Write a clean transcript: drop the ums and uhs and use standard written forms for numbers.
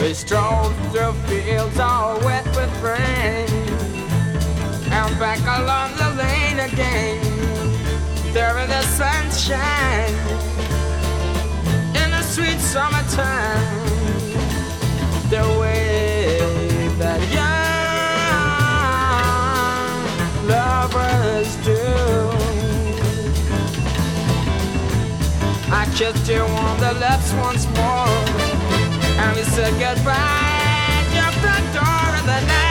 We strolled through fields all wet with rain, and back along the lane again. There in the sunshine, in the sweet summertime, the way that young lovers do. I kissed you on the lips once more, and we said goodbye at your front door in the night.